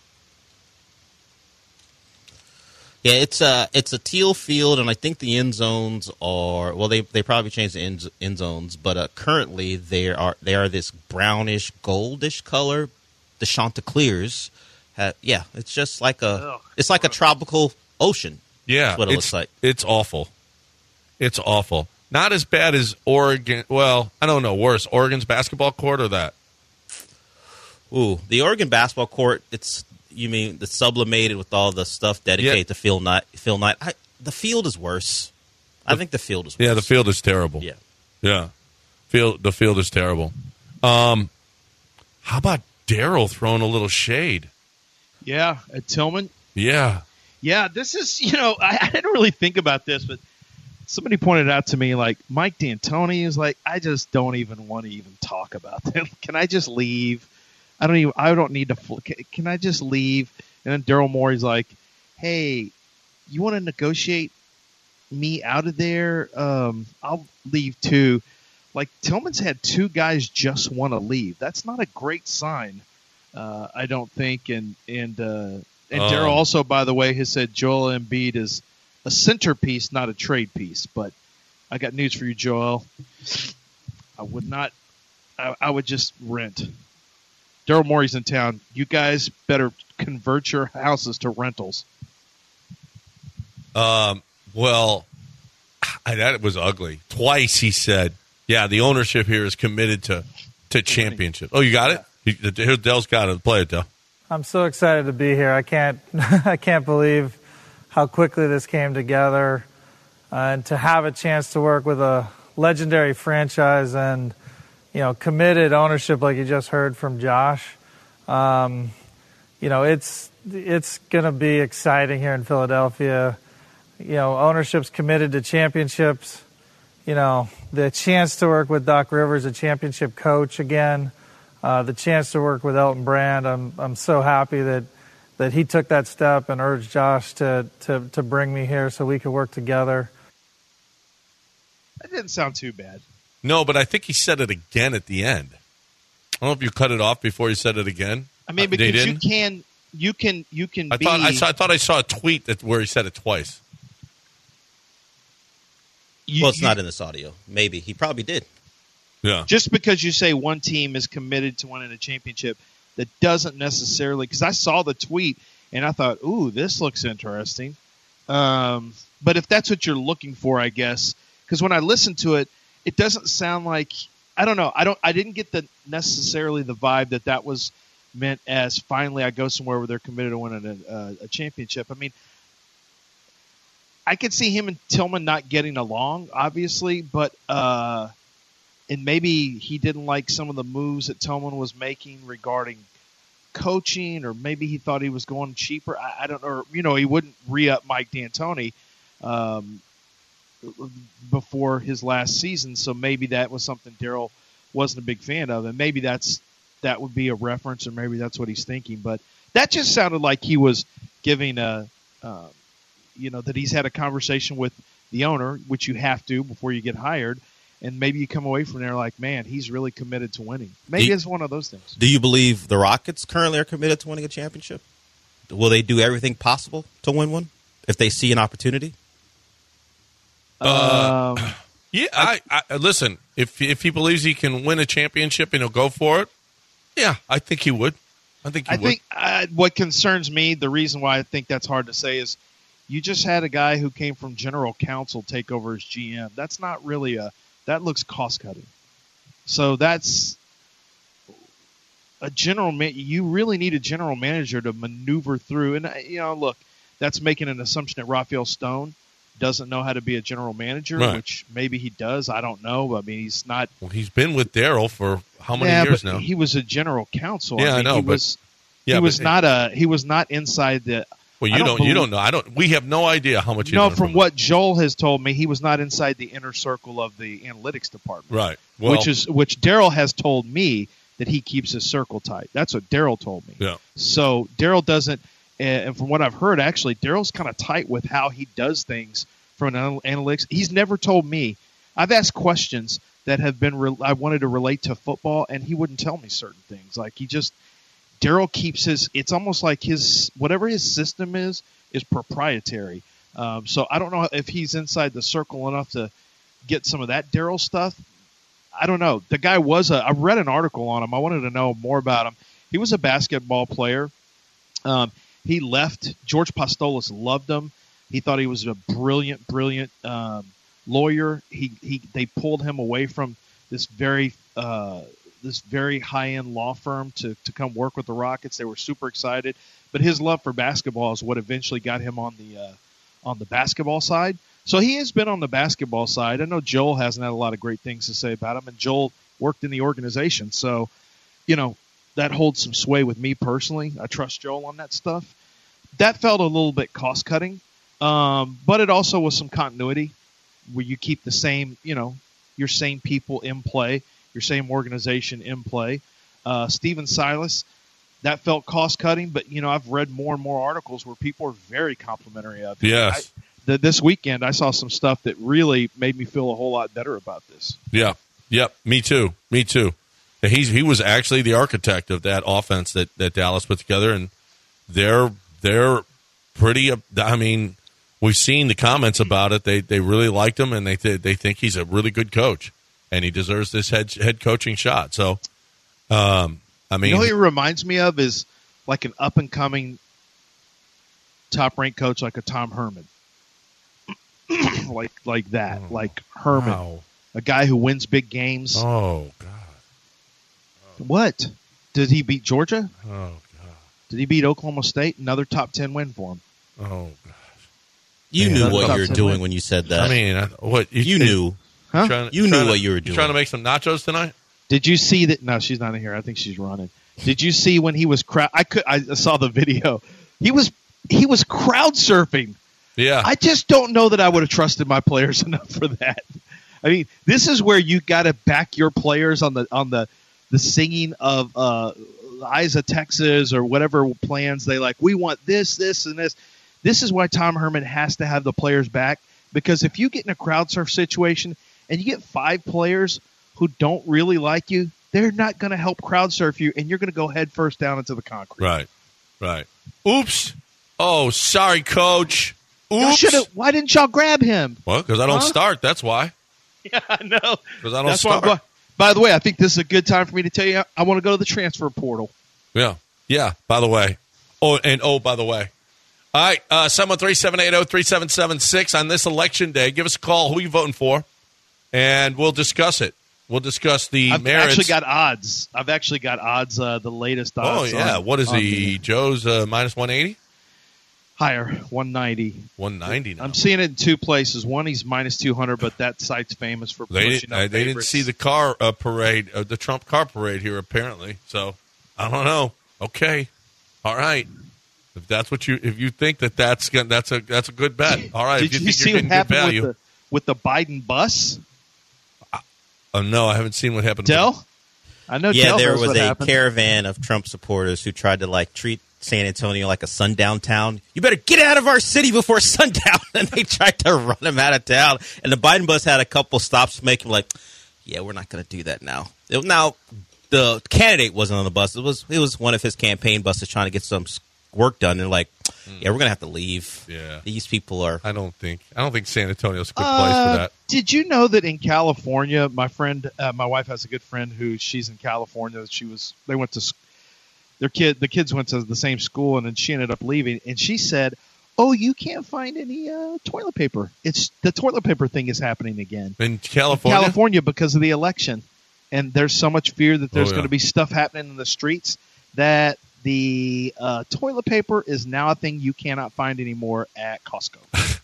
Yeah, it's a teal field, and I think the end zones are they probably changed the end zones, but currently they are this brownish goldish color. The Chanticleers, it's just like a tropical ocean. Yeah, that's what it looks like. It's awful. It's awful. Not as bad as Oregon. Well, I don't know. Worse, Oregon's basketball court or that? Ooh, the Oregon basketball court. You mean the sublimated with all the stuff dedicated to Phil Knight? The field is worse. I think the field is worse. Yeah, the field is terrible. Yeah. The field is terrible. How about Darryl throwing a little shade? Yeah, at Tillman. Yeah. Yeah, this is, I didn't really think about this, but somebody pointed out to me, like, Mike D'Antoni is like, I just don't even want to even talk about them. Can I just leave? I don't need to. Can I just leave? And then Daryl Morey's like, "Hey, you want to negotiate me out of there? I'll leave too." Like Tillman's had 2 guys just want to leave. That's not a great sign, I don't think. And Daryl also, by the way, has said Joel Embiid is a centerpiece, not a trade piece. But I got news for you, Joel. I would not. I would just rent. Daryl Morey's in town. You guys better convert your houses to rentals. Well, That was ugly. Twice he said, "Yeah, the ownership here is committed to championship." Oh, you got it? Here, Dell's got it. Play it, Dell. I'm so excited to be here. I can't believe how quickly this came together, and to have a chance to work with a legendary franchise and committed ownership like you just heard from Josh. It's going to be exciting here in Philadelphia. Ownership's committed to championships. The chance to work with Doc Rivers, a championship coach again. The chance to work with Elton Brand. I'm so happy that he took that step and urged Josh to bring me here so we could work together. That didn't sound too bad. No, but I think he said it again at the end. I don't know if you cut it off before he said it again. I mean, because you can. I thought I saw a tweet where he said it twice. It's not in this audio. Maybe he probably did. Yeah. Just because you say one team is committed to winning a championship, that doesn't necessarily. Because I saw the tweet and I thought, "Ooh, this looks interesting." But if that's what you're looking for, I guess. Because when I listened to it, it doesn't sound like, I don't know. I didn't get necessarily the vibe that was meant as finally I go somewhere where they're committed to winning a championship. I mean, I could see him and Tillman not getting along, obviously, but and maybe he didn't like some of the moves that Tillman was making regarding coaching, or maybe he thought he was going cheaper. I don't know. Or, he wouldn't re-up Mike D'Antoni before his last season, so maybe that was something Daryl wasn't a big fan of, and maybe that would be a reference, or maybe that's what he's thinking. But that just sounded like he was giving that he's had a conversation with the owner, which you have to before you get hired, and maybe you come away from there like, man, he's really committed to winning. Maybe it's one of those things. Do you believe the Rockets currently are committed to winning a championship? Will they do everything possible to win one if they see an opportunity? Yeah, I listen. If he believes he can win a championship and he'll go for it, yeah, I think he would. I think what concerns me, the reason why I think that's hard to say, is you just had a guy who came from general counsel take over as GM. That's not really that looks cost cutting. So that's you really need a general manager to maneuver through. And look, that's making an assumption that Rafael Stone doesn't know how to be a general manager, right, which maybe he does. I don't know. I mean, he's not. Well, he's been with Daryl for how many years now? He was a general counsel. Yeah, I know. He was not inside the. Well, you don't know. We have no idea how much. From what Joel has told me, he was not inside the inner circle of the analytics department. Right. Well, which Daryl has told me that he keeps his circle tight. That's what Daryl told me. Yeah. So Daryl doesn't. And from what I've heard, actually, Daryl's kind of tight with how he does things from an analytics. He's never told me. I've asked questions that have been I wanted to relate to football, and he wouldn't tell me certain things. Like Daryl keeps it's almost like whatever his system is proprietary. So I don't know if he's inside the circle enough to get some of that Daryl stuff. I don't know. The guy I read an article on him. I wanted to know more about him. He was a basketball player. He left. George Pastolis loved him. He thought he was a brilliant lawyer. They pulled him away from this very high-end law firm to come work with the Rockets. They were super excited, but his love for basketball is what eventually got him on the basketball side. So he has been on the basketball side. I know Joel hasn't had a lot of great things to say about him, and Joel worked in the organization. So, that holds some sway with me personally. I trust Joel on that stuff. That felt a little bit cost-cutting, but it also was some continuity where you keep the same, your same people in play, your same organization in play. Stephen Silas, that felt cost-cutting, but, I've read more and more articles where people are very complimentary of it. Yes. This weekend, I saw some stuff that really made me feel a whole lot better about this. Yeah. Yep. Me too. He was actually the architect of that offense that Dallas put together, and they're pretty. I mean, we've seen the comments about it. They really liked him, and they think he's a really good coach, and he deserves this head coaching shot. So, I mean, who he reminds me of is like an up and coming top ranked coach, like a Tom Herman. like that, like Herman, Wow. a guy who wins big games. Oh, God. What? Did he beat Georgia? Oh, God. Did he beat Oklahoma State? Another top 10 win for him. Oh, God. You Yeah, knew that's what top you were 10 doing win. when you said that. I mean, what? you knew. Huh? You knew what you were doing. Trying to make some nachos tonight? Did you see that? No, she's not in here. I think she's running. Did you see when he was I saw the video. He was crowd surfing. Yeah. I just don't know that I would have trusted my players enough for that. I mean, this is where you got to back your players on the singing of Liza, Texas, or whatever plans they like. We want this, and this. This is why Tom Herman has to have the players back, because if you get in a crowd surf situation and you get 5 players who don't really like you, they're not going to help crowd surf you, and you're going to go head first down into the concrete. Right. Oops. Oh, sorry, Coach. Oops. Why didn't y'all grab him? Well, because I don't start. That's why. Yeah, I know. Because I don't That's start. why. By the way, I think this is a good time for me to tell you I want to go to the transfer portal. Yeah. By the way. By the way. All right. 713-780-3776 on this election day. Give us a call. Who are you voting for? And we'll discuss it. We'll discuss the I've merits. actually got odds. The latest odds. Oh, yeah. What is on he? Joe's minus 180? Higher, 190. 190 now. I'm seeing it in 2 places. One, he's minus 200, but that site's famous for pushing up They didn't favorites. see the car parade, the Trump car parade here, apparently. So, I don't know. Okay. All right. If that's what if you think that's a good bet. All right. Did if you you think see you're what getting good happened value. with the Biden bus? No, I haven't seen what happened. Dell? I know Yeah, Dell there knows was what a happened. caravan of Trump supporters who tried to treat San Antonio like a sundown town. You better get out of our city before sundown. And they tried to run him out of town. And the Biden bus had a couple stops to make him yeah, we're not going to do that now. Now, the candidate wasn't on the bus. It was one of his campaign buses trying to get some work done. They're yeah, we're going to have to leave. Yeah. These people are. I don't think San Antonio's a good place for that. Did you know that in California, my wife has a good friend who she's in California. They went to the kids went to the same school, and then she ended up leaving. And she said, "Oh, you can't find any toilet paper. It's the toilet paper thing is happening again In California? because of the election, and there's so much fear that there's yeah. going to be stuff happening in the streets that." The toilet paper is now a thing you cannot find anymore at Costco.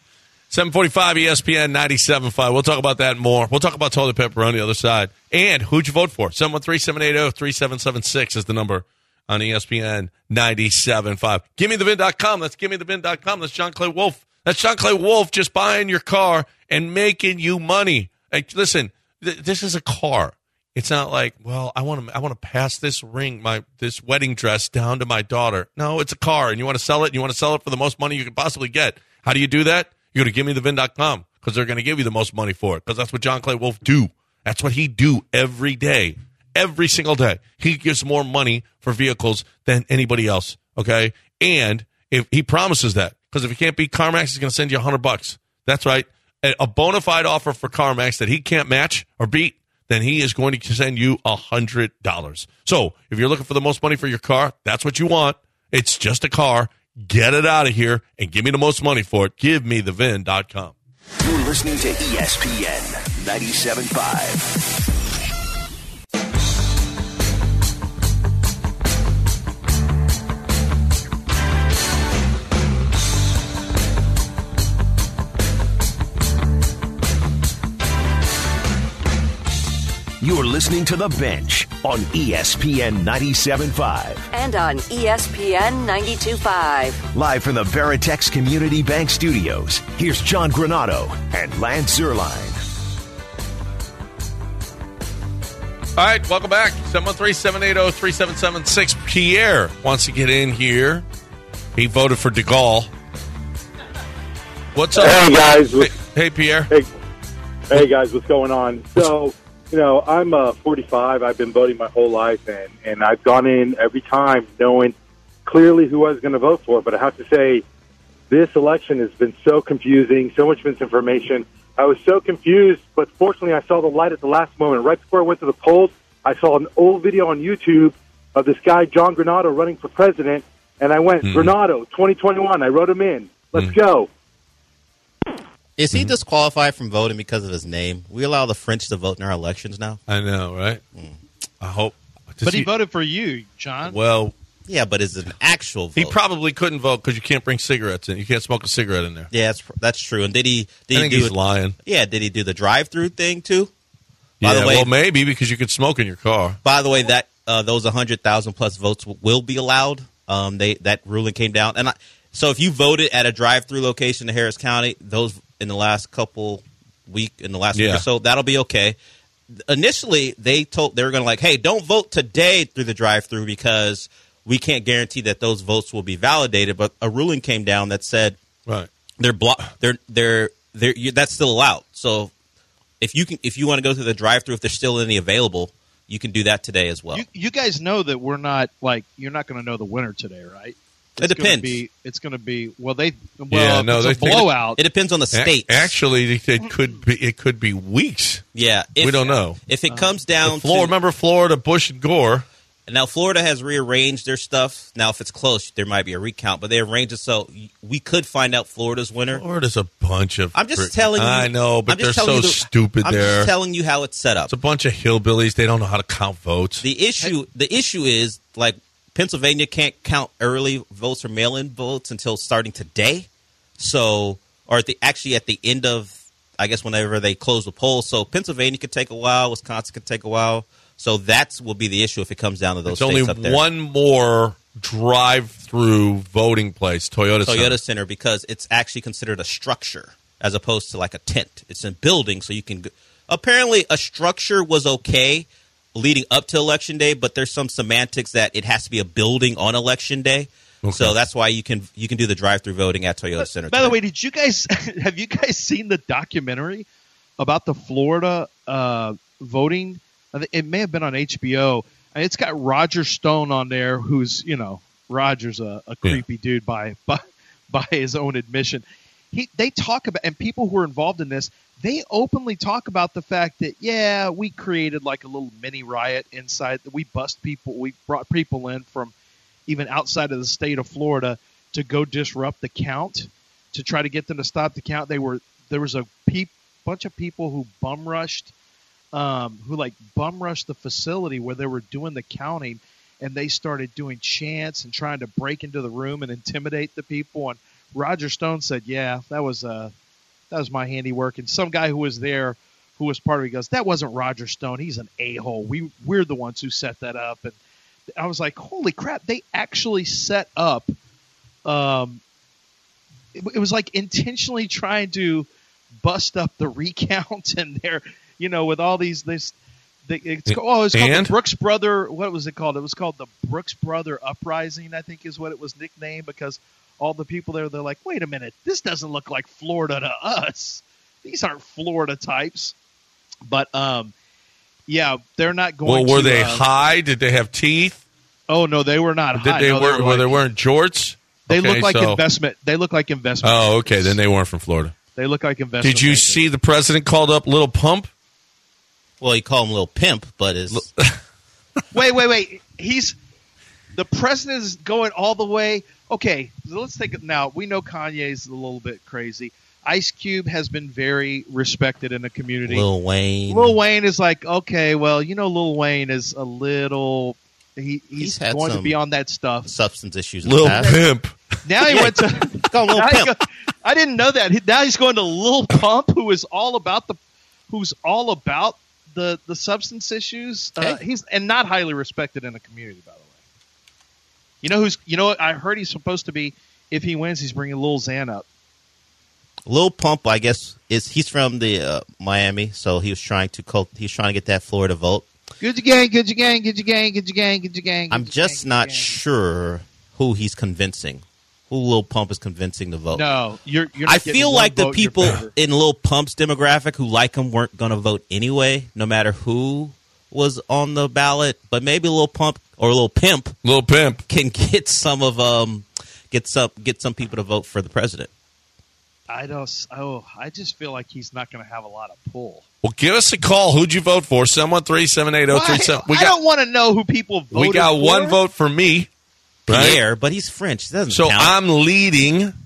745 ESPN 97.5. We'll talk about that more. We'll talk about toilet paper on the other side. And who'd you vote for? 713-780-3776 is the number on ESPN 97.5. GimmeTheVin.com. That's GimmeTheVin.com. That's John Clay Wolf. That's John Clay Wolf just buying your car and making you money. Hey, listen, this is a car. It's not like, well, I want to pass this this wedding dress down to my daughter. No, it's a car, and you want to sell it. And you want to sell it for the most money you can possibly get. How do you do that? You go to GimmeTheVin.com because they're going to give you the most money for it because that's what John Clay Wolf do. That's what he do every day, every single day. He gives more money for vehicles than anybody else. Okay, and if he promises that, because if he can't beat CarMax, he's going to send you $100. That's right, a bona fide offer for CarMax that he can't match or beat. Then he is going to send you $100. So if you're looking for the most money for your car, that's what you want. It's just a car. Get it out of here and give me the most money for it. GiveMeTheVin.com. You're listening to ESPN 97.5. You're listening to The Bench on ESPN 97.5. And on ESPN 92.5. Live from the Veritex Community Bank Studios, here's John Granado and Lance Zierlein. All right, welcome back. 713-780-3776. Pierre wants to get in here. He voted for DeGaulle. What's up? Hey, guys. Hey, Pierre. Hey, guys, what's going on? So, I'm 45. I've been voting my whole life, and I've gone in every time knowing clearly who I was going to vote for. But I have to say, this election has been so confusing, so much misinformation. I was so confused, but fortunately I saw the light at the last moment. Right before I went to the polls, I saw an old video on YouTube of this guy, John Granado, running for president, and I went, Granado, 2021. I wrote him in. Let's go. Is he disqualified from voting because of his name? We allow the French to vote in our elections now. I know, right? I hope. But he voted for you, John. Well, yeah, but is it an actual vote? He probably couldn't vote because you can't bring cigarettes in. You can't smoke a cigarette in there. Yeah, that's true. And did he I think he's lying. Yeah, did he do the drive-through thing too? By the way, well, maybe because you could smoke in your car. By the way, that those 100,000 plus votes will be allowed. That ruling came down, and so if you voted at a drive-through location in Harris County, those in the last week or so, that'll be okay. Initially, they were going to hey, don't vote today through the drive-through because we can't guarantee that those votes will be validated. But a ruling came down that said that's still allowed. So if you want to go through the drive-through, if there's still any available, you can do that today as well. You guys know that we're not you're not going to know the winner today, right? It depends. It's going to be it's a blowout. It depends on the state. Actually, it could be weeks. Yeah, we don't know if it comes down to. Remember Florida, Bush and Gore. Now Florida has rearranged their stuff. Now, if it's close, there might be a recount, but they arranged it so we could find out Florida's winner. Florida's a bunch of. I'm just telling you. I know, but they're so stupid. I'm just telling you how it's set up. It's a bunch of hillbillies. They don't know how to count votes. The issue is Pennsylvania can't count early votes or mail-in votes until starting today. So, or at the end of, I guess, whenever they close the polls. So Pennsylvania could take a while. Wisconsin could take a while. So that will be the issue if it comes down to those states up there. There's only one more drive-through voting place, Toyota Center, because it's actually considered a structure as opposed to like a tent. It's a building, so you can – apparently a structure was okay leading up to Election Day, but there's some semantics that it has to be a building on Election Day. Okay. So that's why you can do the drive-through voting at Toyota Center. By the way, have you guys seen the documentary about the Florida voting? It may have been on HBO. It's got Roger Stone on there, who's Roger's a creepy dude by his own admission. They talk about, and people who are involved in this, they openly talk about the fact that we created like a little mini riot inside. We bust people. We brought people in from even outside of the state of Florida to go disrupt the count, to try to get them to stop the count. There was a bunch of people who bum rushed the facility where they were doing the counting, and they started doing chants and trying to break into the room and intimidate the people. And Roger Stone said, "Yeah, that was my handiwork." And some guy who was there, who was part of it, goes, "That wasn't Roger Stone. He's an a-hole. We're the ones who set that up." And I was like, "Holy crap!" They actually set up. It was like intentionally trying to bust up the recount, and they're. With all these, it's called the Brooks Brother. What was it called? It was called the Brooks Brother Uprising, I think, is what it was nicknamed, because all the people there, they're like, wait a minute, this doesn't look like Florida to us. These aren't Florida types. But they're not going. Well, were they high? Did they have teeth? Oh no, they were not high. They weren't jorts. They look like investment. They look like investment. Oh, okay, then they weren't from Florida. They look like investment. Did you see the president called up Little Pump? Well, he called him Little Pimp, but is wait. The president is going all the way. Okay, so let's take it now. We know Kanye's a little bit crazy. Ice Cube has been very respected in the community. Lil Wayne is like, okay, well, Lil Wayne is a little. He's going to be on that stuff. Substance issues. Lil Pimp. Now he went to. Call him Lil Pimp. I didn't know that. Now he's going to Lil Pump, who's all about the substance issues. He's not highly respected in the community, by the way. I heard he's supposed to be, if he wins, he's bringing Lil Xan up. Lil Pump, I guess, he's from the Miami, so he's trying to get that Florida vote. Get your gang. I'm just not sure who he's convincing. Who Lil Pump is convincing to vote. No, you're not I feel like the people in Lil Pump's demographic who like him weren't going to vote anyway, no matter who was on the ballot. But maybe Lil Pump or Lil Pimp can get some of get some people to vote for the president. I just feel like he's not going to have a lot of pull. Well, give us a call. Who'd you vote for? 713-780-37. I don't want to know who people voted for. We got one vote for me. Pierre, but he's French. It doesn't count. I'm leading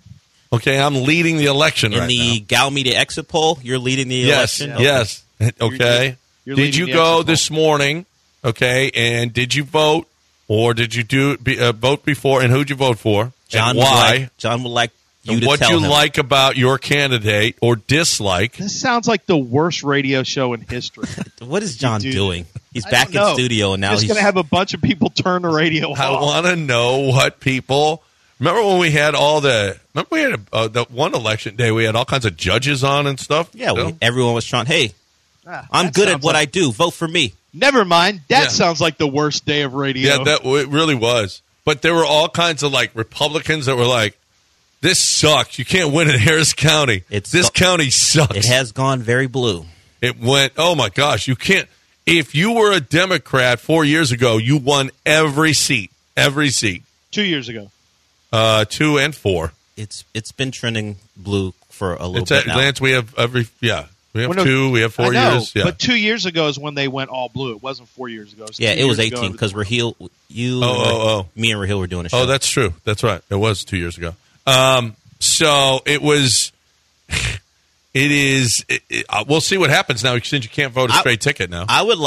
Okay, I'm leading the election In right the now. Gal Media exit poll, you're leading the Yes, election? yes. Okay. You're Did leading you the go exit this morning? Okay, and did you vote, or did you vote before? And who'd you vote for? John and why? John would like you And to what tell you him. like about your candidate or dislike? This sounds like the worst radio show in history. What is John Dude. doing? He's I back in don't know. studio, and now Just he's going to have a bunch of people turn the radio I off. want to know what people. Remember when we had all the? Remember we had the one election day. We had all kinds of judges on and stuff. Yeah, No? everyone was trying, hey, I'm that good at sounds what like- I do. Vote for me. Never mind. That Yeah. sounds like the worst day of radio. Yeah, it really was. But there were all kinds of like Republicans that were like, "This sucks. You can't win in Harris County. This county sucks." It has gone very blue. It went. Oh my gosh, you can't. If you were a Democrat 4 years ago, you won every seat. Every seat. 2 years ago. 2 and 4. It's been trending blue for a little It's bit now. Lance. We have we have Well, no, 2. We have 4 I know, years. Yeah. But 2 years ago is when they went all blue. It wasn't 4 years ago. Yeah, 2 it was years ago. 18 because Raheel, me and Raheel were doing a show. Oh, that's true. That's right. It was 2 years ago. So it was. It is. We'll see what happens now since you can't vote a straight ticket now. I would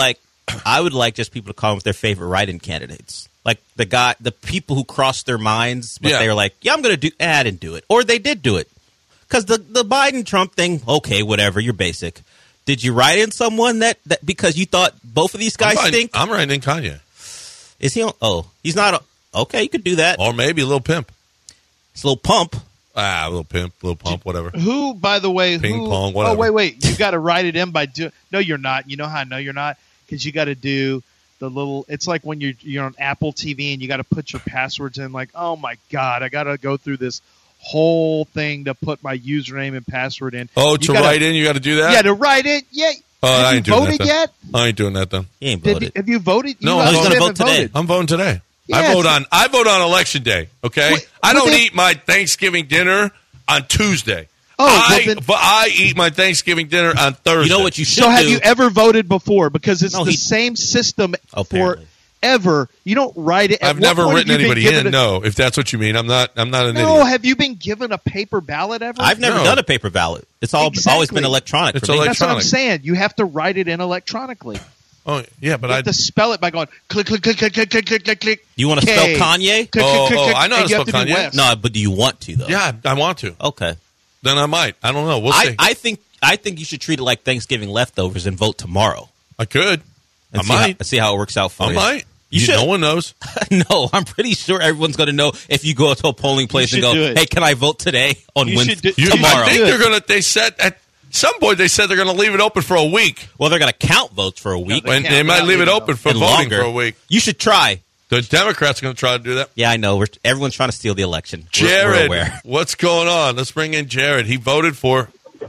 like just people to call them with their favorite write-in candidates, like the people who crossed their minds, but they were like, "Yeah, I'm going to do." I didn't do it, or they did do it, because the Biden Trump thing. Okay, whatever. You're basic. Did you write in someone that because you thought both of these guys stink? I'm writing in Kanye. Is he? He's not. Okay, you could do that, or maybe a little pimp. It's a little pump. A little pimp, little pump, whatever. Who, by the way, Ping pong, whatever. Oh, wait. You got to write it in by doing. No, you're not. You know how I know you're not? Because you got to do the little. It's like when you're on Apple TV and you got to put your passwords in. Like, oh my God, I got to go through this whole thing to put my username and password in. Oh, You gotta- write in, you got to do that. Yeah, to write it. Yeah. Oh, Have I you ain't doing voted that. yet? I ain't doing that then. He ain't Have you voted? No, You I'm guys gonna haven't vote today. voted. I'm voting today. Yeah, I vote on election day. Okay, Wait, I don't they- eat my Thanksgiving dinner on Tuesday. Oh, but I eat my Thanksgiving dinner on Thursday. You know what you should So have do? you ever voted before? Because it's No, the he- same system Apparently. forever. You don't write it. At I've what never point written have you been anybody given in. No, if that's what you mean, I'm not an No, idiot. have you been given a paper ballot ever? I've never No. done a paper ballot. It's always Exactly. been electronic It's for me. That's what I'm electronic. saying. You have to write it in electronically. Oh yeah, but You I. have to spell it by going click, click, click, click, click, click, click, click, click. You want to spell Kanye? Click, Oh, click, click, click, I know how and to you have spell do Kanye. West. No, but do you want to though? Yeah, I want to. Okay. Then I might. I don't know. We'll see. I think you should treat it like Thanksgiving leftovers and vote tomorrow. I could. And I see might. see how it works out for I you. might. You should. No one knows. No, I'm pretty sure everyone's going to know if you go to a polling place and should go, do it. "Hey, can I vote today on You Wednesday should do- tomorrow?" I think Do it. they're gonna. They said at some point they said they're gonna leave it open for a week. Well, they're going to count votes for a week And can't they might without leave it leaving it open for and voting longer. for a week. You should try. The Democrats are going to try to do that. Yeah, I know. Everyone's trying to steal the election. We're Jared, aware. what's going on? Let's bring in Jared. He voted for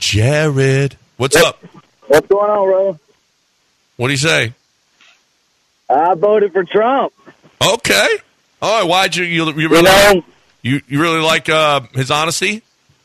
Jared. What's up? What's going on, bro? What do you say? I voted for Trump. Okay. All right. Why'd you really know, you really like his honesty?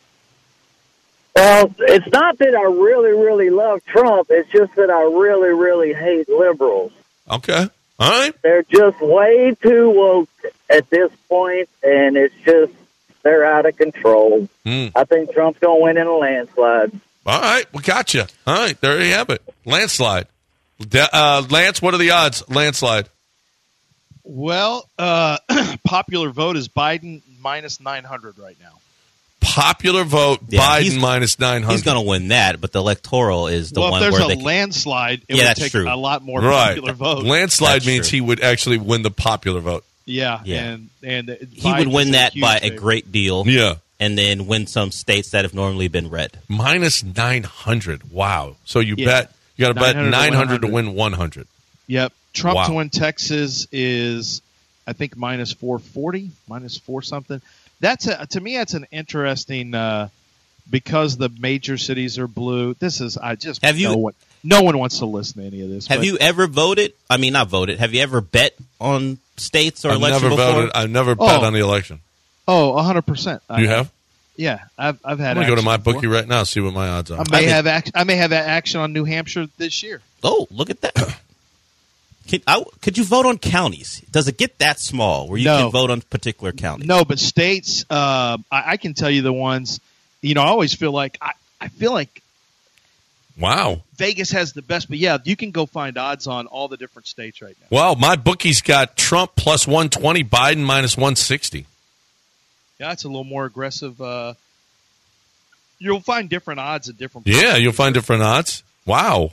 well, it's not that I really, really love Trump. It's just that I really, really hate liberals. Okay. All right. They're just way too woke at this point, and it's just they're out of control. I think Trump's going to win in a landslide. All right. We got you. All right. There you have it. Landslide. Lance, what are the odds? Landslide. Well, popular vote is Biden minus 900 right now. Popular vote, Yeah, Biden minus 900. He's going to win that, but the electoral is the Well, one if where there's they a can, landslide, it Yeah, would that's take true. a lot more Right. popular vote. Landslide That's means true. he would actually win the popular vote. Yeah, Yeah. and he would win that by a great deal. Yeah. And then win some states that have normally been red. Minus 900. Wow. So you Yeah. bet you got to bet 900 to 900 to 100. win 100. Yep. Trump Wow. to win Texas is, I think, minus 440, minus 4 something. That's to me, that's an interesting because the major cities are blue. This is no one wants to listen to any of this. Have but you ever voted? I mean, not voted. Have you ever bet on states or I've election never before? voted. I've never bet on the election. Oh, 100%. You have? Yeah, I've had. I'm going to go to action my before. bookie right now, see what my odds are. I may have action on New Hampshire this year. Oh, look at that. Could you vote on counties? Does it get that small where you can vote on particular counties? No, but states, I can tell you the ones. I always feel like I feel like wow, Vegas has the best. But yeah, you can go find odds on all the different states right now. Well, my bookie's got Trump plus 120, Biden minus 160. Yeah, it's a little more aggressive. You'll find different odds at different places. Yeah, you'll find different odds. Wow.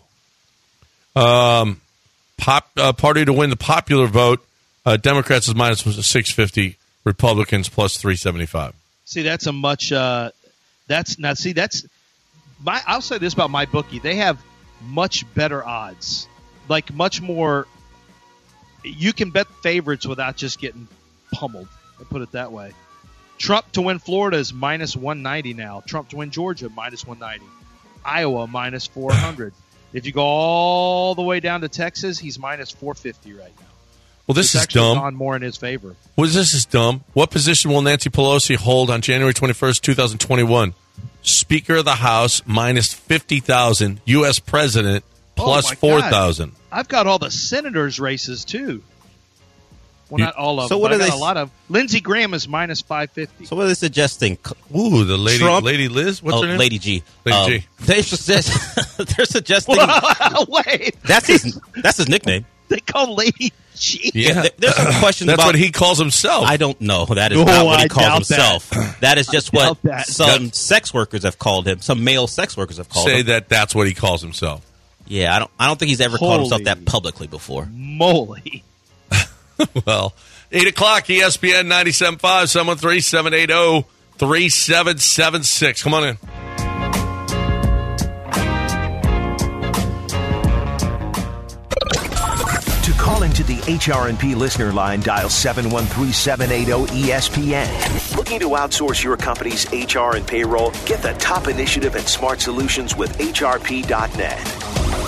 Party to win the popular vote. Democrats is minus 650. Republicans plus 375. See, that's a much. I'll say this about my bookie. They have much better odds. Like much more. You can bet favorites without just getting pummeled. I'll put it that way. Trump to win Florida is minus 190 now. Trump to win Georgia, minus 190. Iowa, minus 400. If you go all the way down to Texas, he's minus 450 right now. Well, this is actually dumb. gone more in his favor. Well, this is dumb. What position will Nancy Pelosi hold on January 21st, 2021? Speaker of the House, minus 50,000. U.S. President, plus 4,000. I've got all the senators' races, too. Well, not all of them. So what but are I got they? a lot of. Lindsey Graham is minus 550. So what are they suggesting? Ooh, the lady, Trump? Lady Liz. What's her name? Lady G. Lady G. They're suggesting. Wait, That's his nickname. they call Lady G. Yeah, There's some questions that's about what he calls himself. I don't know. That is not what he I calls doubt himself. That is just what doubt that. some sex workers have called him. Some male sex workers have called Say him. that's what he calls himself. Yeah, I don't think he's ever called himself Holy that publicly before. Moly. Well, 8 o'clock, ESPN 97.5, 713-780-3776. Come on in. To call into the HRNP listener line, dial 713-780-ESPN. Looking to outsource your company's HR and payroll? Get the top initiative and smart solutions with HRP.net.